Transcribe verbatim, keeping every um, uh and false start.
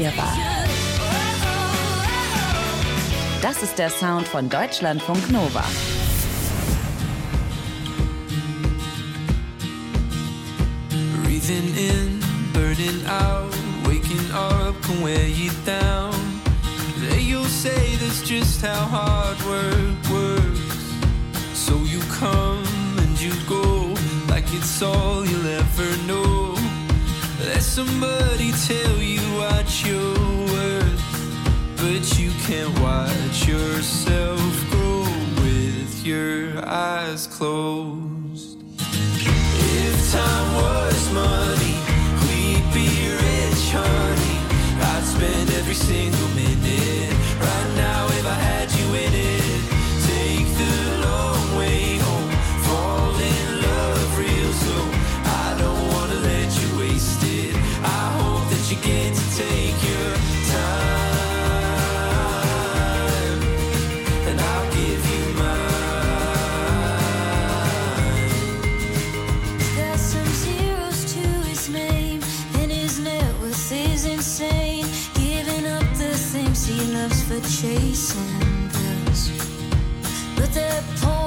Das ist der Sound von Deutschlandfunk Nova. Breathing in, burning out, waking up can wear you down. They you'll say that's just how hard work works. So you come and you go like it's all you'll ever know. Let somebody tell you what you're worth, but you can't watch yourself grow with your eyes closed. If time was money, we'd be rich, honey. I'd spend every single minute right now if I had you in it. Take the long way home, fall in love real slow. I don't wanna let you waste it. I hope that you get to take your time, and I'll give you mine. He's got some zeros to his name, and his net worth is insane. Giving up the things he loves for chasing bills, but they're poor.